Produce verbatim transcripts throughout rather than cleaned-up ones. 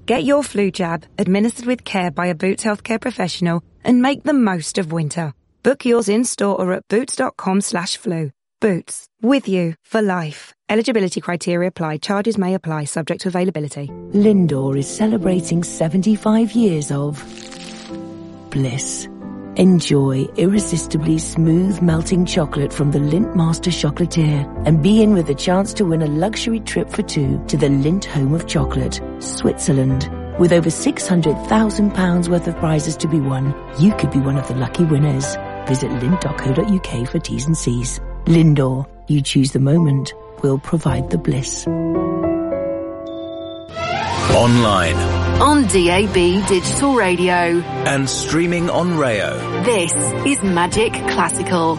Get your flu jab administered with care by a Boots healthcare professional and make the most of winter. Book yours in-store or at boots.com slash flu. Boots, with you for life. Eligibility criteria apply. Charges may apply, subject to availability. Lindor is celebrating seventy-five years of bliss. Enjoy irresistibly smooth melting chocolate from the Lindt Master Chocolatier and be in with a chance to win a luxury trip for two to the Lindt Home of Chocolate, Switzerland. With over six hundred thousand pounds worth of prizes to be won, you could be one of the lucky winners. Visit lindt dot co dot uk for T's and C's. Lindor, you choose the moment, we'll provide the bliss. Online. On D A B Digital Radio. And streaming on Rayo. This is Magic Classical.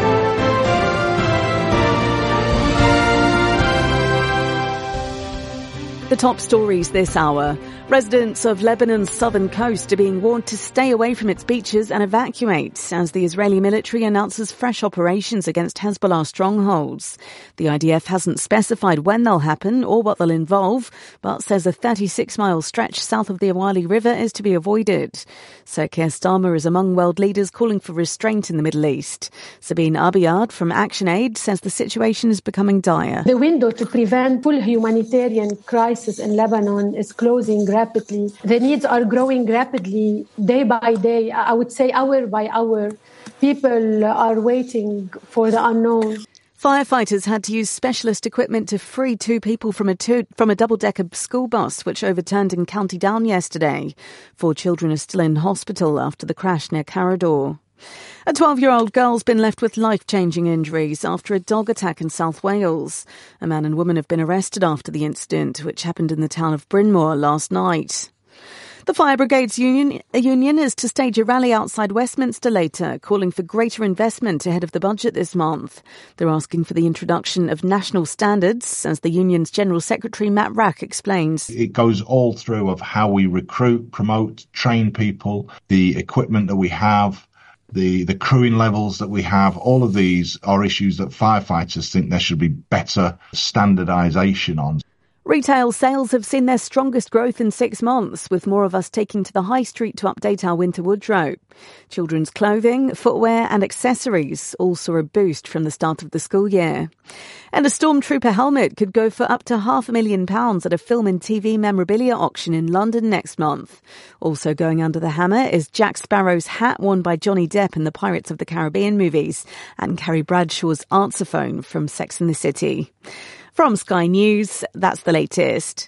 The top stories this hour. Residents of Lebanon's southern coast are being warned to stay away from its beaches and evacuate as the Israeli military announces fresh operations against Hezbollah strongholds. The I D F hasn't specified when they'll happen or what they'll involve, but says a thirty-six mile stretch south of the Awali River is to be avoided. Sir Keir Starmer is among world leaders calling for restraint in the Middle East. Sabine Abiyad from ActionAid says the situation is becoming dire. The window to prevent full humanitarian crisis in Lebanon is closing rapidly. The needs are growing rapidly day by day. I would say hour by hour. People are waiting for the unknown. Firefighters had to use specialist equipment to free two people from a two, from a double-decker school bus which overturned in County Down yesterday. Four children are still in hospital after the crash near Carrador. A twelve-year-old girl's been left with life-changing injuries after a dog attack in South Wales. A man and woman have been arrested after the incident, which happened in the town of Bryn Mawr last night. The Fire Brigades Union, union is to stage a rally outside Westminster later, calling for greater investment ahead of the budget this month. They're asking for the introduction of national standards, as the union's General Secretary Matt Rack explains. It goes all through of how we recruit, promote, train people, the equipment that we have, the, the crewing levels that we have. All of these are issues that firefighters think there should be better standardisation on. Retail sales have seen their strongest growth in six months, with more of us taking to the high street to update our winter wardrobe. Children's clothing, footwear and accessories all saw a boost from the start of the school year. And a Stormtrooper helmet could go for up to half a million pounds at a film and T V memorabilia auction in London next month. Also going under the hammer is Jack Sparrow's hat worn by Johnny Depp in the Pirates of the Caribbean movies and Carrie Bradshaw's answer phone from Sex and the City. From Sky News, that's the latest.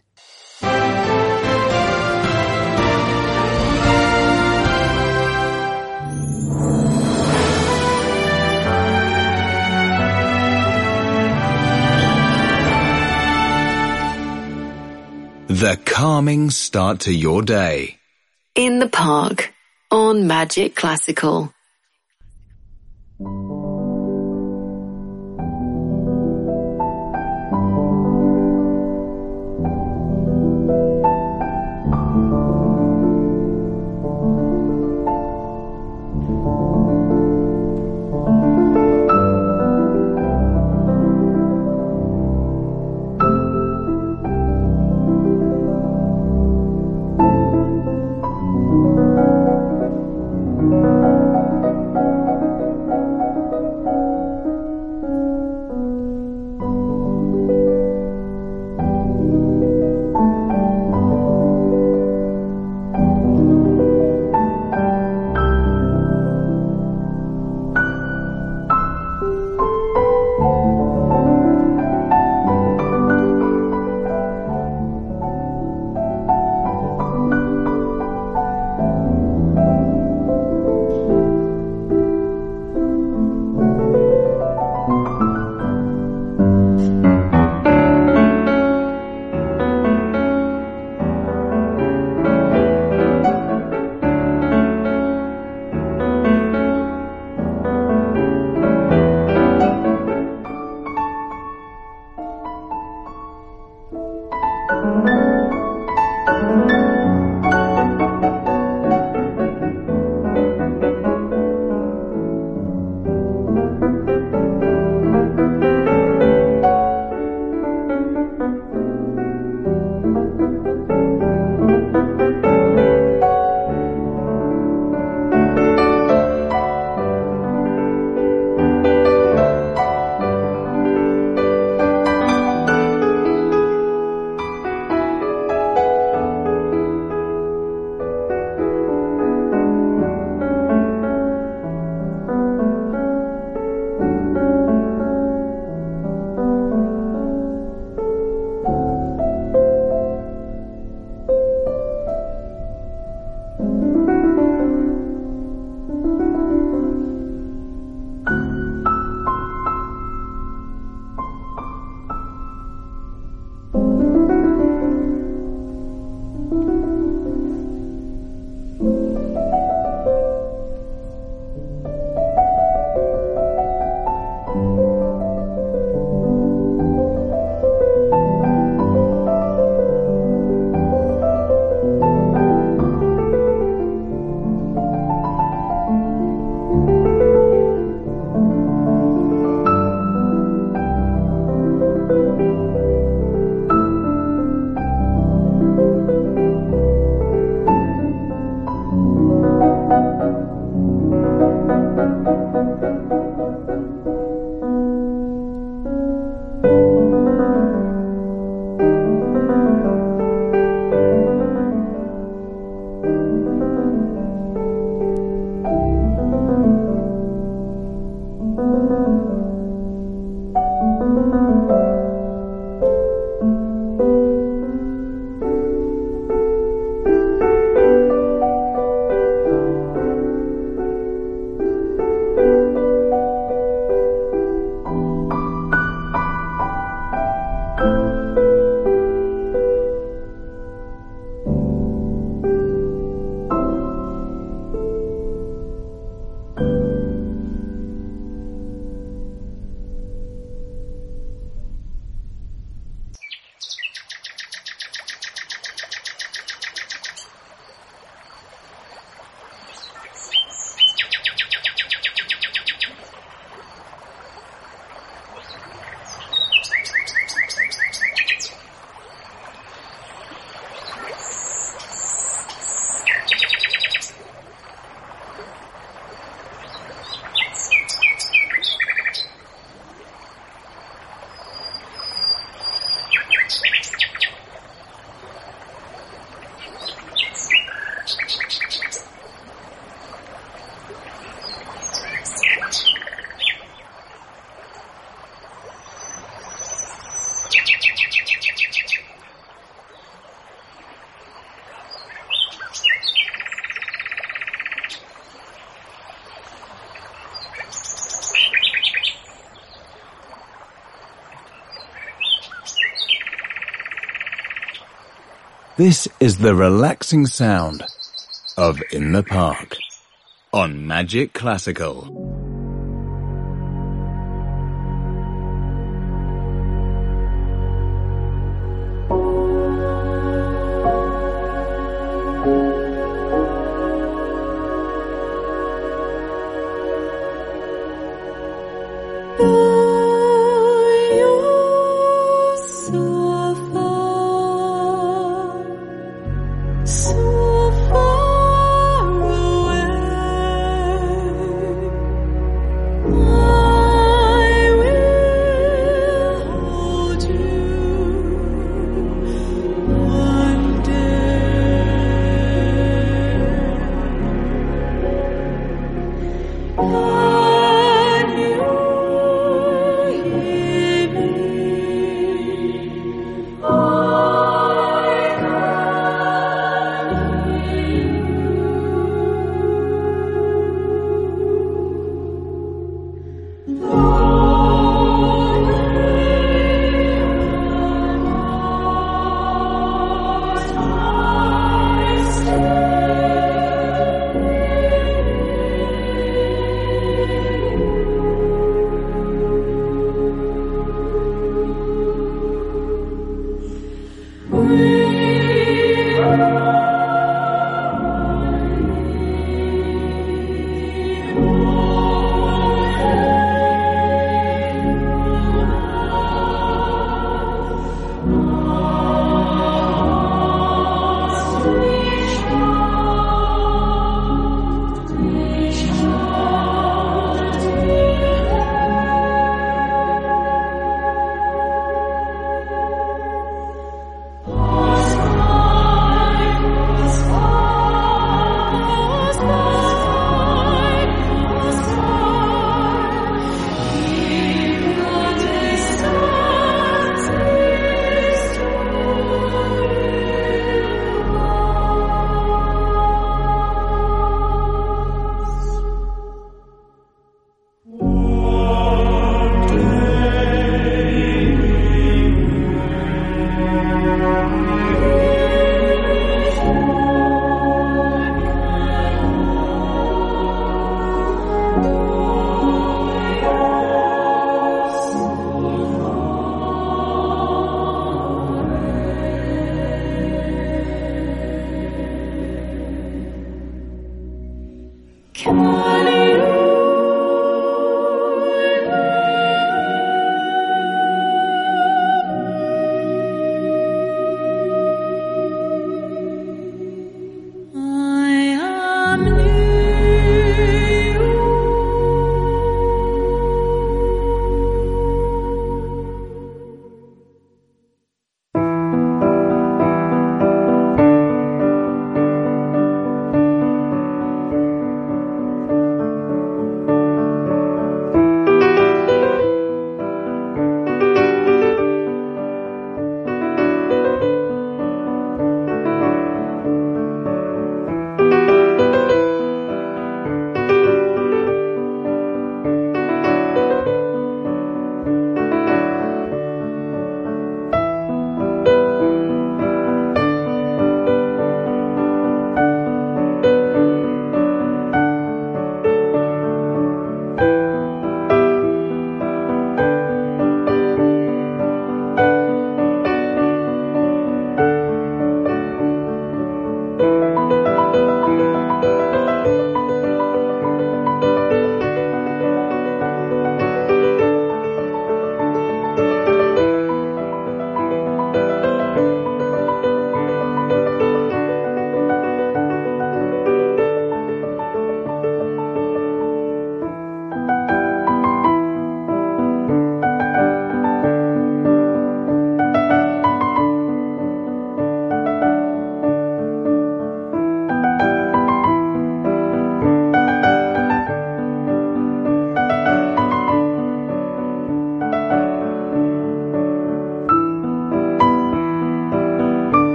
The calming start to your day. In the Park on Magic Classical. This is the relaxing sound of In the Park on Magic Classical.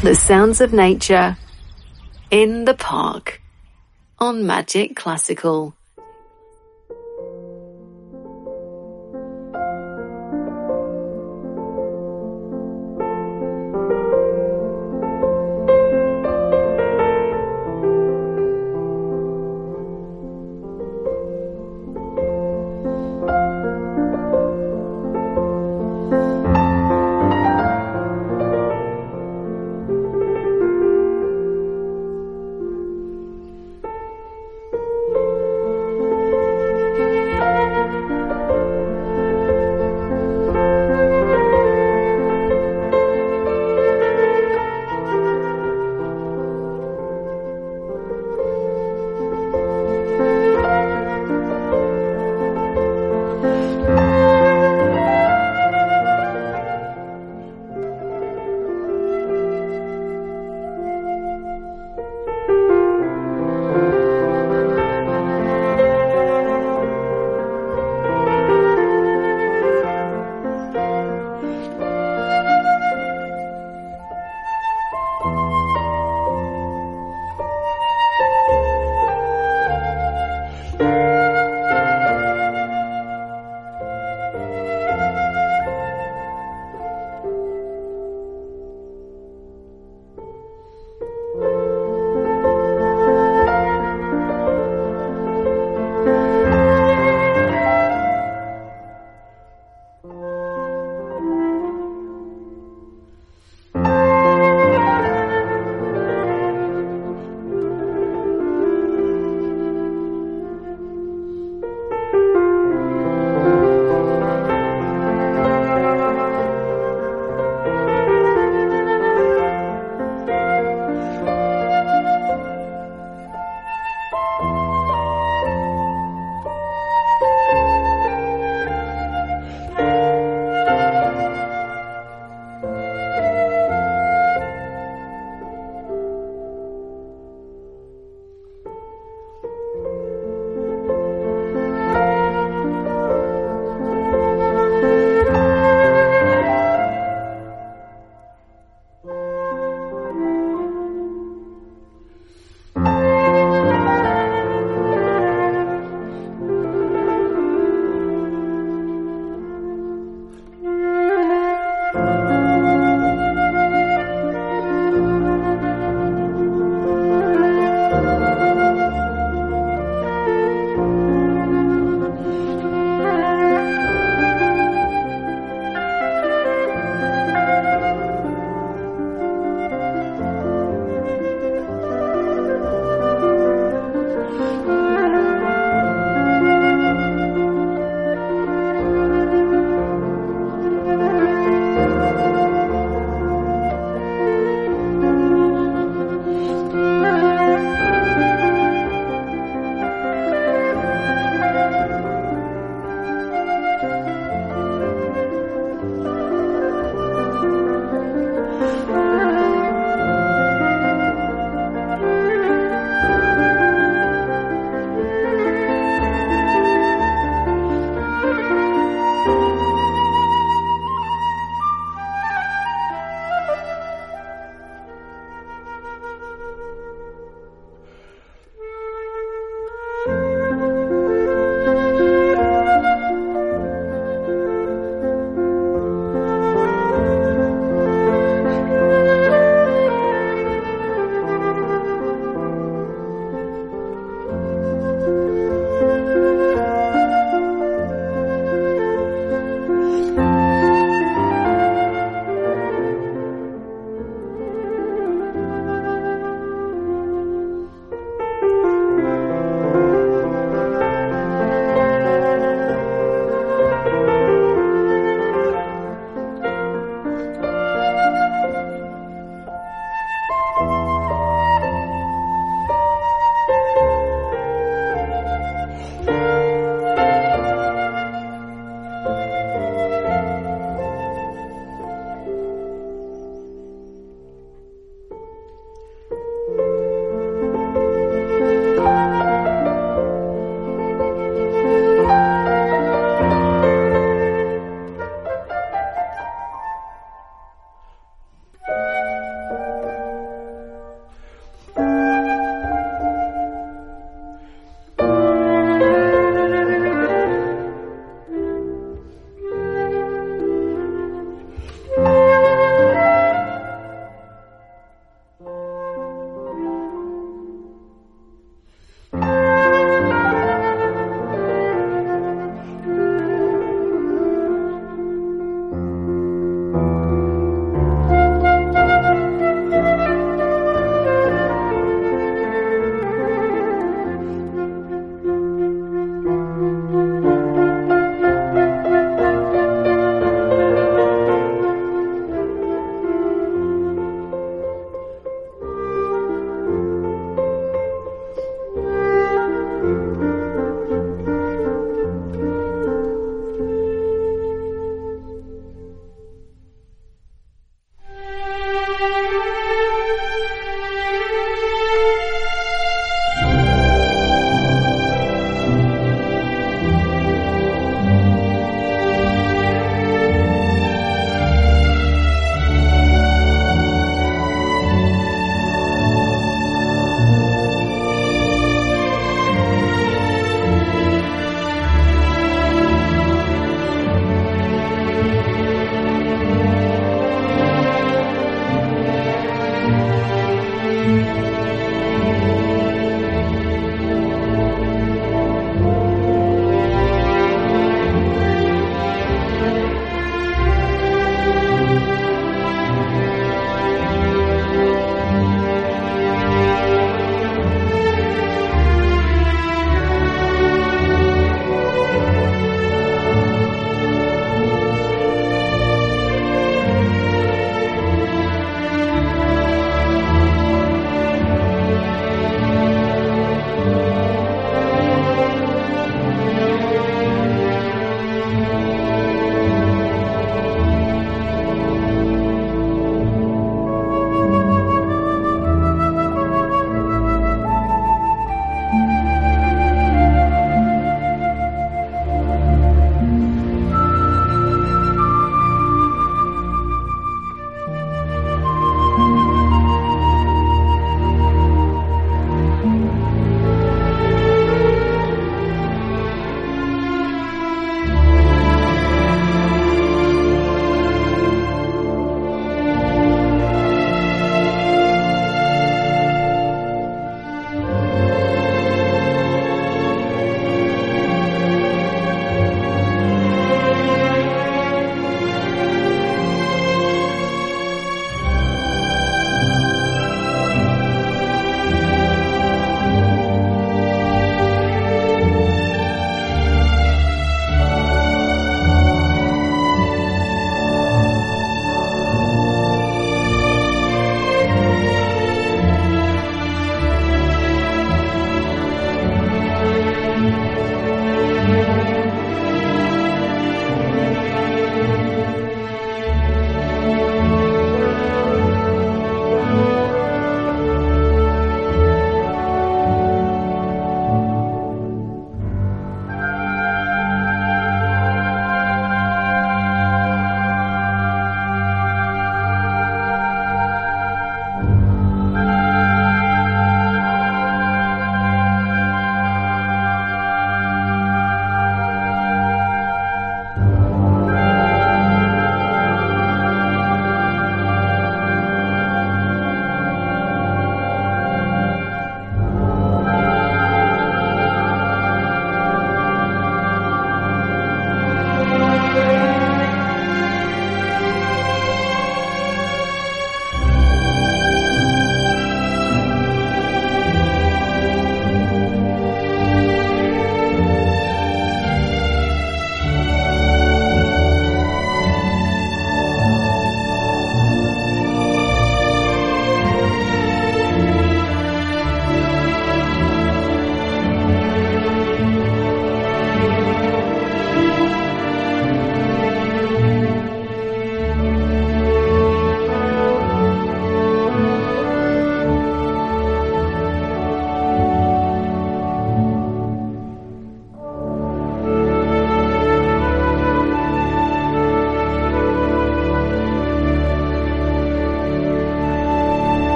The sounds of nature in the park on Magic Classical.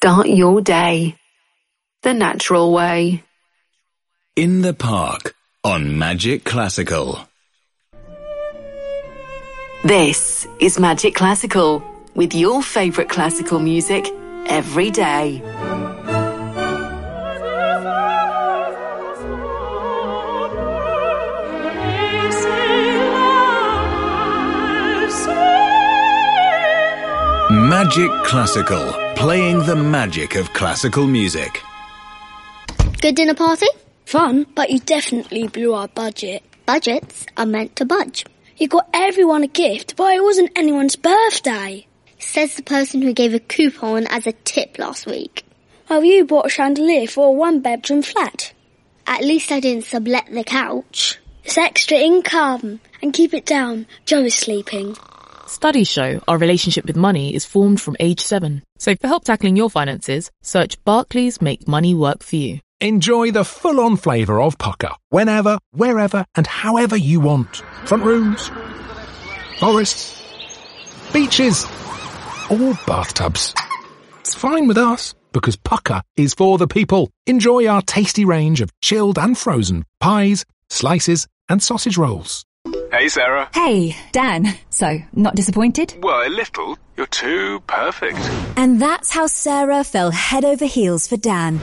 Start your day the natural way. In the Park on Magic Classical. This is Magic Classical, with your favourite classical music every day. Magic Classical, playing the magic of classical music. Good dinner party? Fun, but you definitely blew our budget. Budgets are meant to budge. You got everyone a gift, but it wasn't anyone's birthday. Says the person who gave a coupon as a tip last week. Oh, you bought a chandelier for a one-bedroom flat. At least I didn't sublet the couch. It's extra income. And keep it down, Joe is sleeping. Studies show our relationship with money is formed from age seven. So for help tackling your finances, search Barclays Make Money Work For You. Enjoy the full-on flavour of Pucker, whenever, wherever and however you want. Front rooms, forests, beaches, or bathtubs. It's fine with us, because Pucker is for the people. Enjoy our tasty range of chilled and frozen pies, slices and sausage rolls. Hey, Sarah. Hey, Dan. So, not disappointed? Well, a little. You're too perfect. And that's how Sarah fell head over heels for Dan.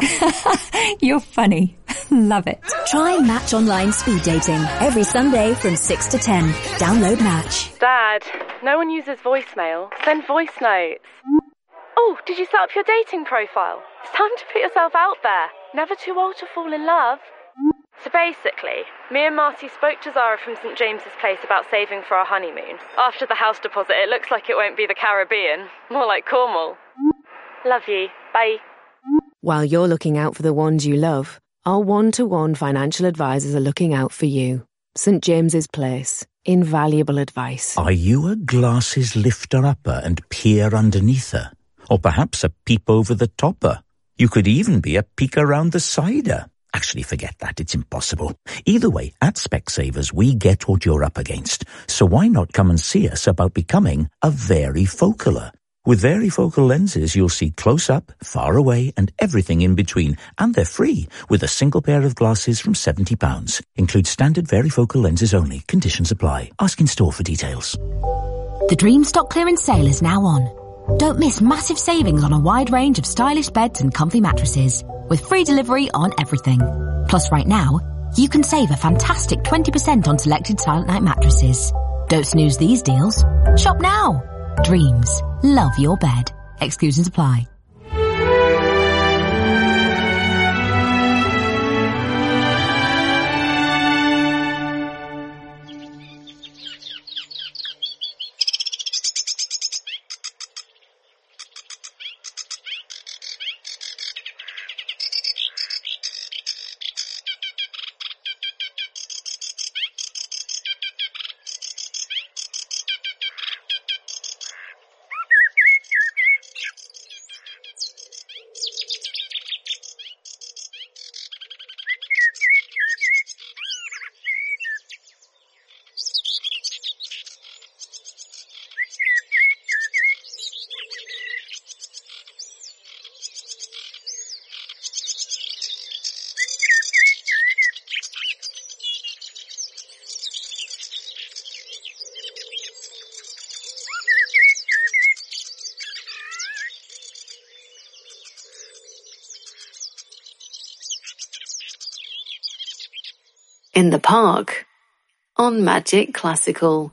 You're funny. Love it. Try Match Online Speed Dating every Sunday from six to ten. Download Match. Dad, no one uses voicemail. Send voice notes. Oh, did you set up your dating profile? It's time to put yourself out there. Never too old to fall in love. So basically, me and Marty spoke to Zara from St James's Place about saving for our honeymoon. After the house deposit, it looks like it won't be the Caribbean. More like Cornwall. Love you. Bye. While you're looking out for the ones you love, our one-to-one financial advisors are looking out for you. St James's Place. Invaluable advice. Are you a glasses lifter-upper and peer underneath her? Or perhaps a peep over the topper? You could even be a peek around the cider. Actually, forget that. It's impossible. Either way, at Specsavers, we get what you're up against. So why not come and see us about becoming a varifocaler? With varifocal lenses, you'll see close up, far away, and everything in between. And they're free, with a single pair of glasses from seventy pounds. Includes standard varifocal lenses only. Conditions apply. Ask in store for details. The Dream Stock Clearance Sale is now on. Don't miss massive savings on a wide range of stylish beds and comfy mattresses, with free delivery on everything. Plus, right now, you can save a fantastic twenty percent on selected Silent Night mattresses. Don't snooze these deals. Shop now. Dreams. Love your bed. Exclusions apply. In the Park on Magic Classical.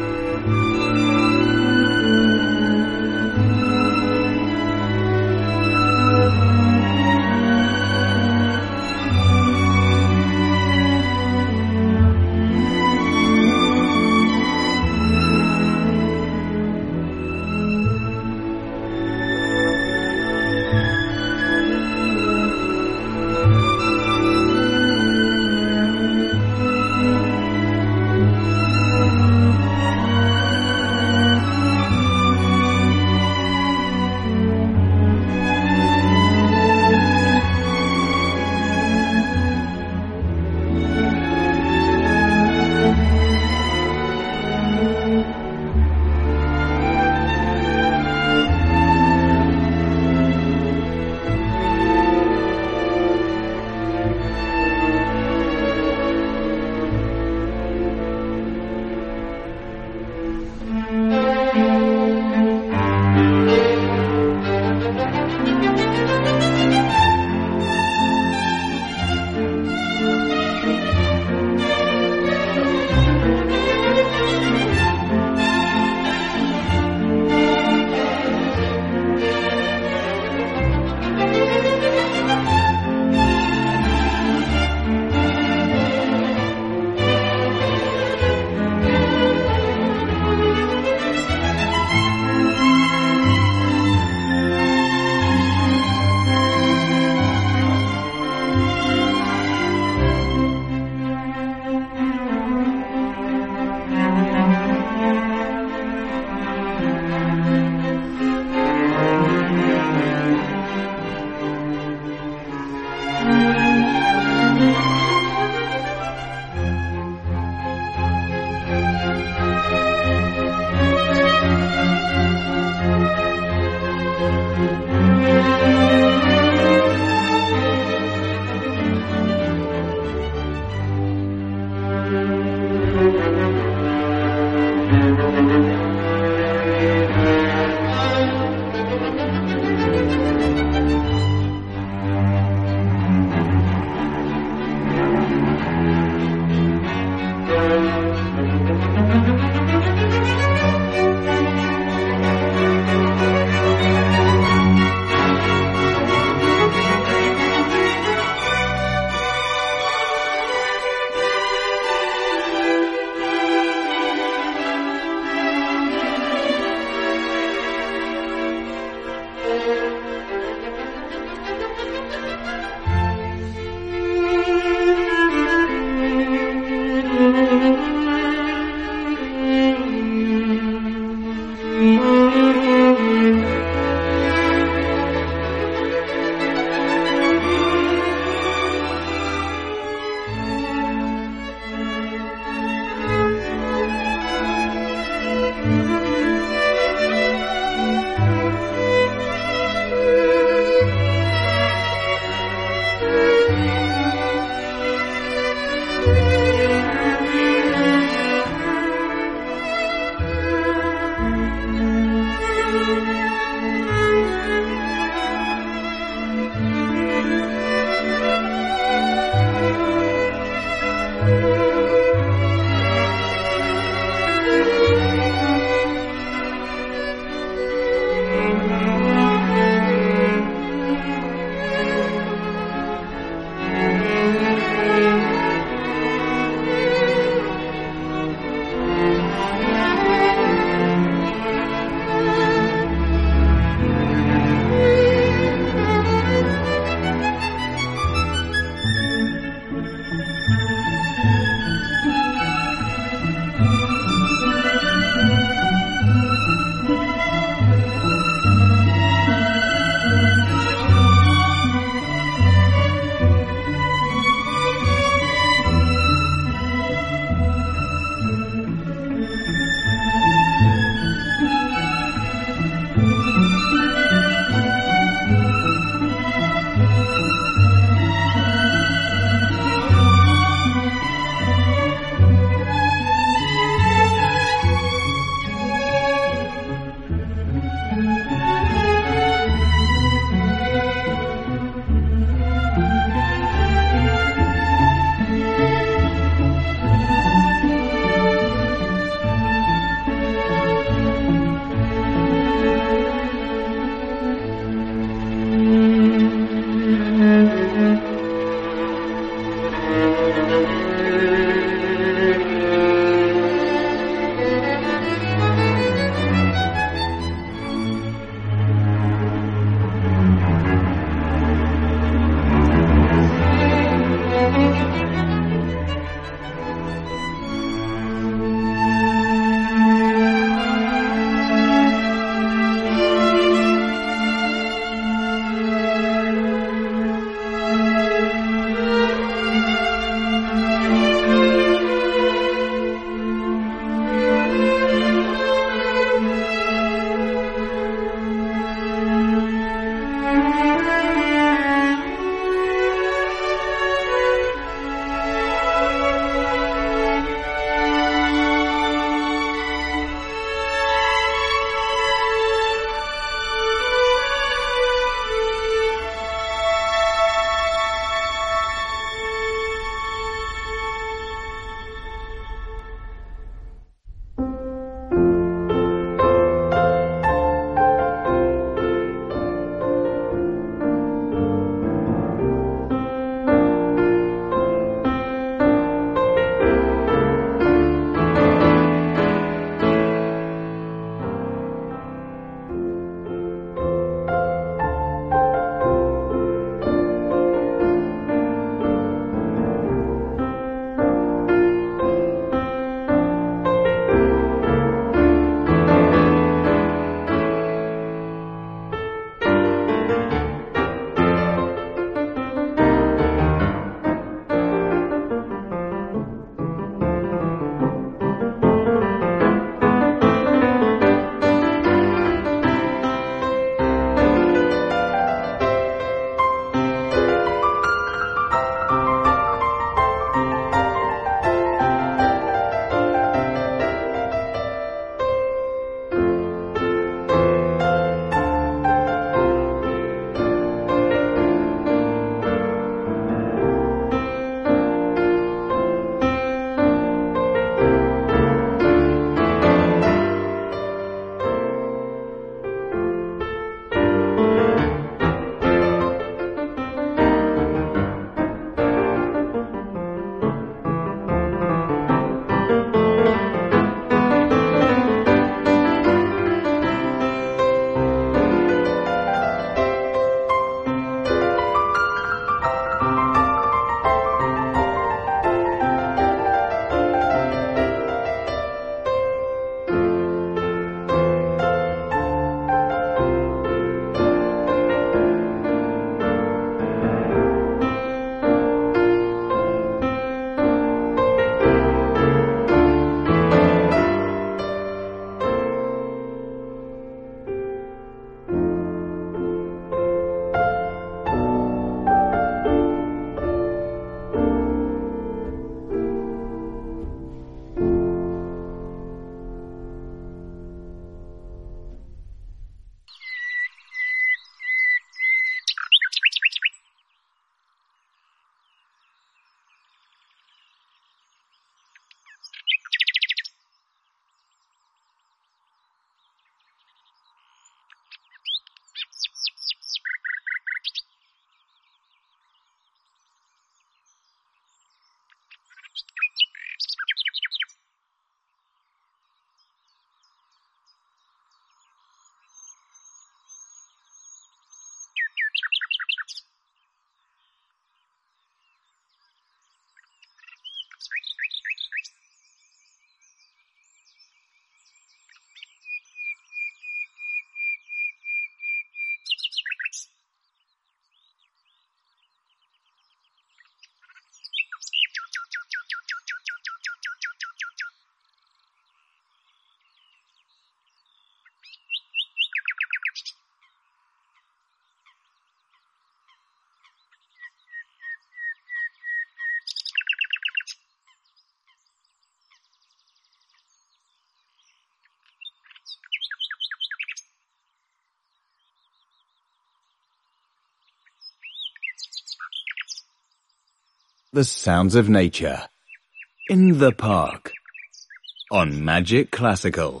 the sounds of nature. In the Park. On Magic Classical.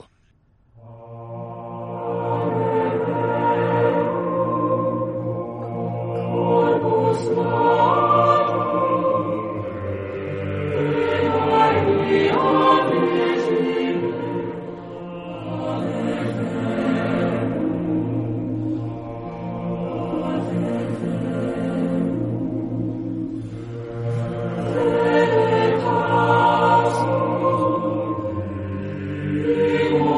Oh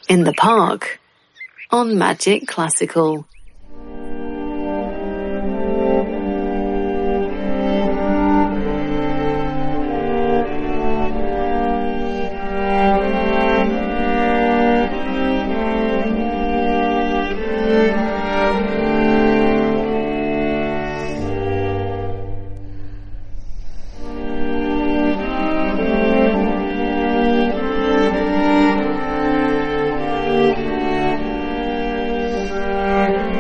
in the Park on Magic Classical. Thank you.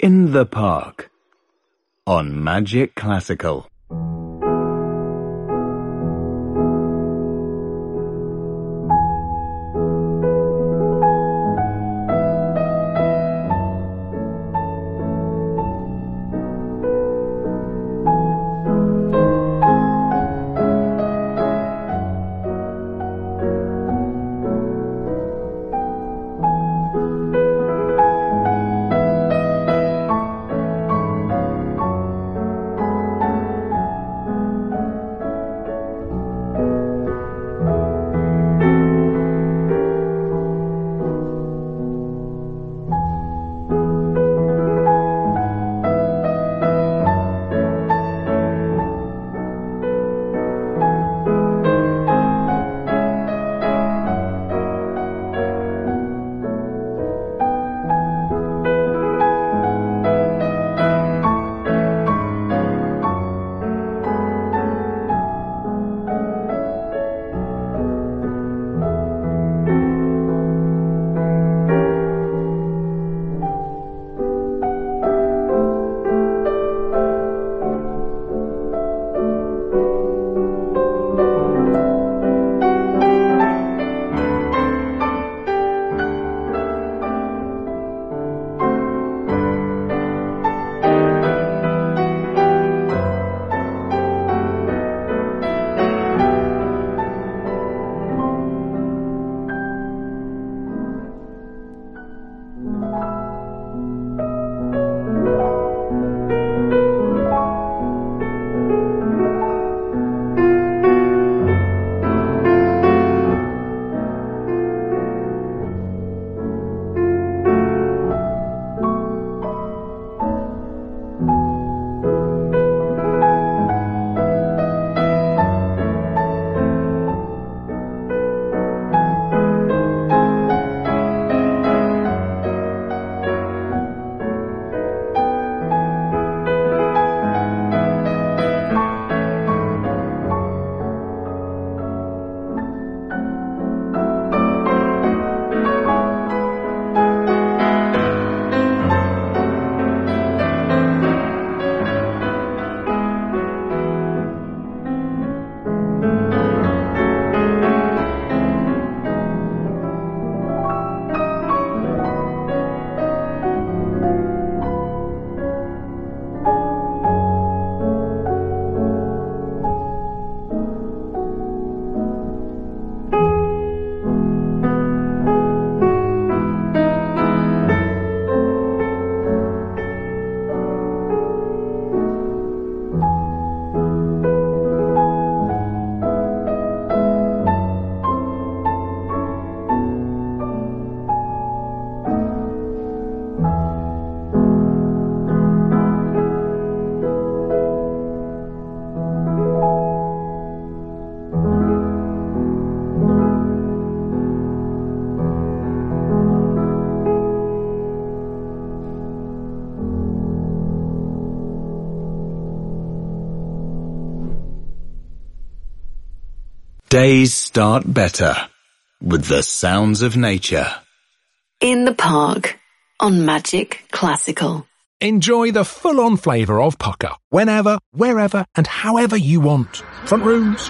In the Park on Magic Classical. Days start better with the sounds of nature. In the Park on Magic Classical. Enjoy the full-on flavour of Pucker whenever, wherever and however you want. Front rooms,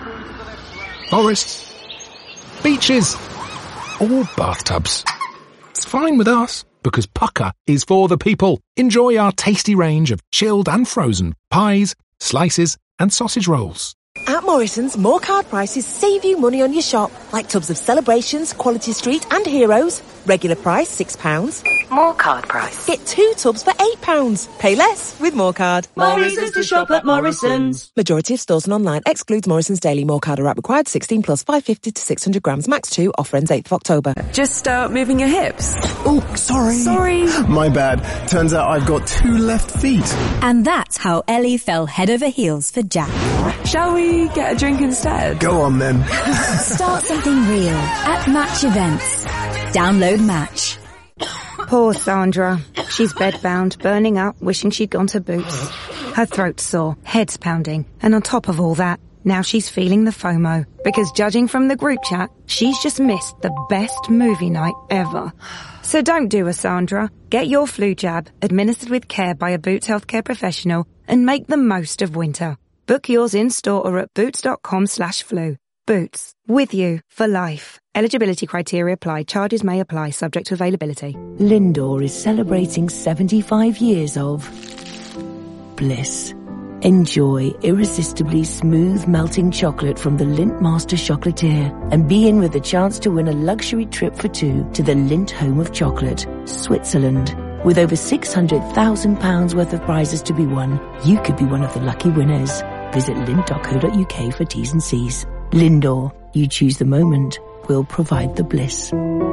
forests, beaches or bathtubs. It's fine with us because Pucker is for the people. Enjoy our tasty range of chilled and frozen pies, slices and sausage rolls. At Morrison's, more card prices save you money on your shop. Like tubs of Celebrations, Quality Street and Heroes. Regular price six pounds. More card price. Get two tubs for eight pounds. Pay less with More Card. More reasons to shop at Morrison's. Majority of stores and online excludes Morrison's Daily. More Card or app required. sixteen plus five hundred fifty to six hundred grams. Max two. Offer ends eighth of October. Just start moving your hips. Oh, sorry. Sorry. My bad. Turns out I've got two left feet. And that's how Ellie fell head over heels for Jack. Shall we get a drink instead? Go on then. Start something real at Match Events. Download Match. Poor Sandra. She's bedbound, burning up, wishing she'd gone to Boots. Her throat's sore, head's pounding, and on top of all that, Now she's feeling the FOMO, because judging from the group chat, she's just missed the best movie night ever. So don't do a Sandra. Get your flu jab, administered with care by a Boots healthcare professional, and make the most of winter. Book yours in-store or at boots.com slash flu. Boots, with you for life. Eligibility criteria apply. Charges may apply, subject to availability. Lindor is celebrating seventy-five years of bliss. Enjoy irresistibly smooth melting chocolate from the Lindt Master Chocolatier and be in with a chance to win a luxury trip for two to the Lindt Home of Chocolate, Switzerland. With over six hundred thousand pounds worth of prizes to be won, you could be one of the lucky winners. Visit lindt dot co dot uk for T's and C's. Lindor, you choose the moment, we'll provide the bliss.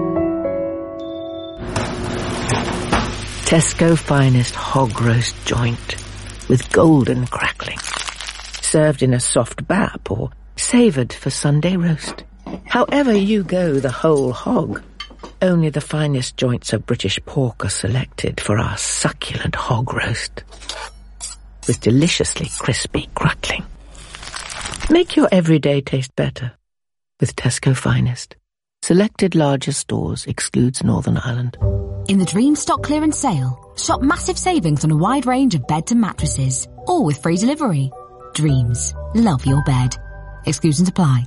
Tesco finest hog roast joint with golden crackling. Served in a soft bap or savoured for Sunday roast. However you go the whole hog, only the finest joints of British pork are selected for our succulent hog roast. With deliciously crispy crackling. Make your everyday taste better with Tesco Finest. Selected larger stores, excludes Northern Ireland. In the Dream stock clearance sale, shop massive savings on a wide range of beds and mattresses, all with free delivery. Dreams, love your bed. Exclusions apply.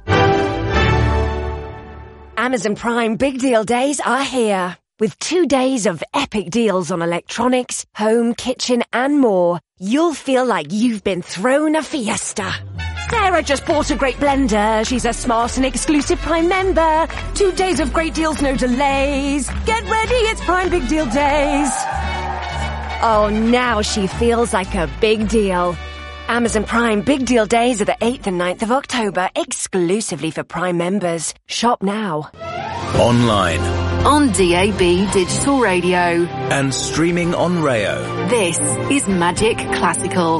Amazon Prime Big Deal Days are here. With two days of epic deals on electronics, home, kitchen and more, you'll feel like you've been thrown a fiesta. Sarah just bought a great blender. She's a smart and exclusive Prime member. Two days of great deals, no delays. Get ready, it's Prime Big Deal Days. Oh, now she feels like a big deal. Amazon Prime Big Deal Days are the eighth and ninth of October, exclusively for Prime members. Shop now. Online. On D A B Digital Radio. And streaming on Rayo. This is Magic Classical.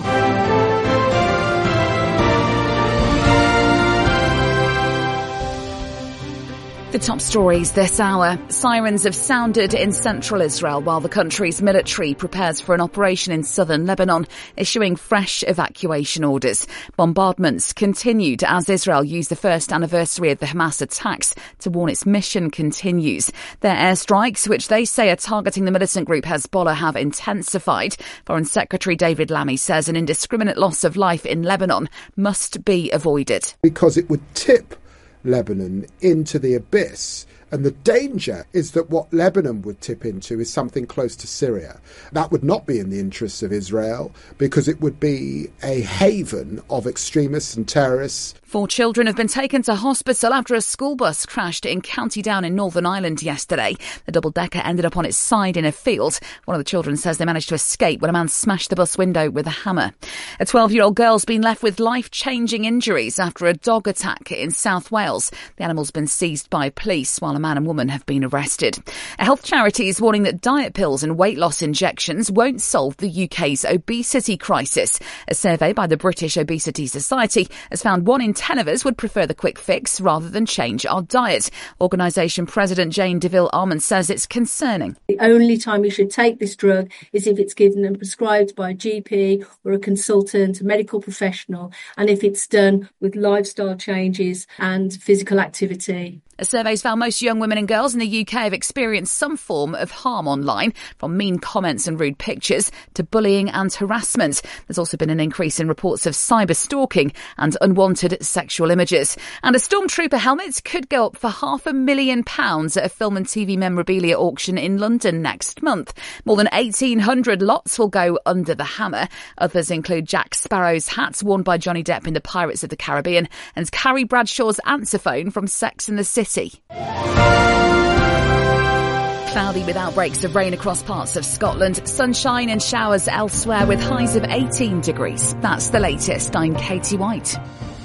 The top stories this hour. Sirens have sounded in central Israel while the country's military prepares for an operation in southern Lebanon, issuing fresh evacuation orders. Bombardments continued as Israel used the first anniversary of the Hamas attacks to warn its mission continues. Their airstrikes, which they say are targeting the militant group Hezbollah, have intensified. Foreign Secretary David Lammy says an indiscriminate loss of life in Lebanon must be avoided. Because it would tip Lebanon into the abyss. And the danger is that what Lebanon would tip into is something close to Syria. That would not be in the interests of Israel because it would be a haven of extremists and terrorists. Four children have been taken to hospital after a school bus crashed in County Down in Northern Ireland yesterday. The double-decker ended up on its side in a field. One of the children says they managed to escape when a man smashed the bus window with a hammer. A twelve-year-old girl's been left with life-changing injuries after a dog attack in South Wales. The animal's been seized by police while a man and woman have been arrested. A health charity is warning that diet pills and weight loss injections won't solve the U K's obesity crisis. A survey by the British Obesity Society has found one in ten of us would prefer the quick fix rather than change our diet. Organisation President Jane DeVille Armand says it's concerning. The only time you should take this drug is if it's given and prescribed by a G P or a consultant, a medical professional, and if it's done with lifestyle changes and physical activity. A survey's found most young women and girls in the U K have experienced some form of harm online, from mean comments and rude pictures to bullying and harassment. There's also been an increase in reports of cyber stalking and unwanted sexual images. And a Stormtrooper helmet could go up for half a million pounds at a film and T V memorabilia auction in London next month. More than eighteen hundred lots will go under the hammer. Others include Jack Sparrow's hat worn by Johnny Depp in the Pirates of the Caribbean and Carrie Bradshaw's answer phone from Sex and the City. Cloudy with outbreaks of rain across parts of Scotland. Sunshine and showers elsewhere with highs of eighteen degrees. That's the latest. I'm Katie White.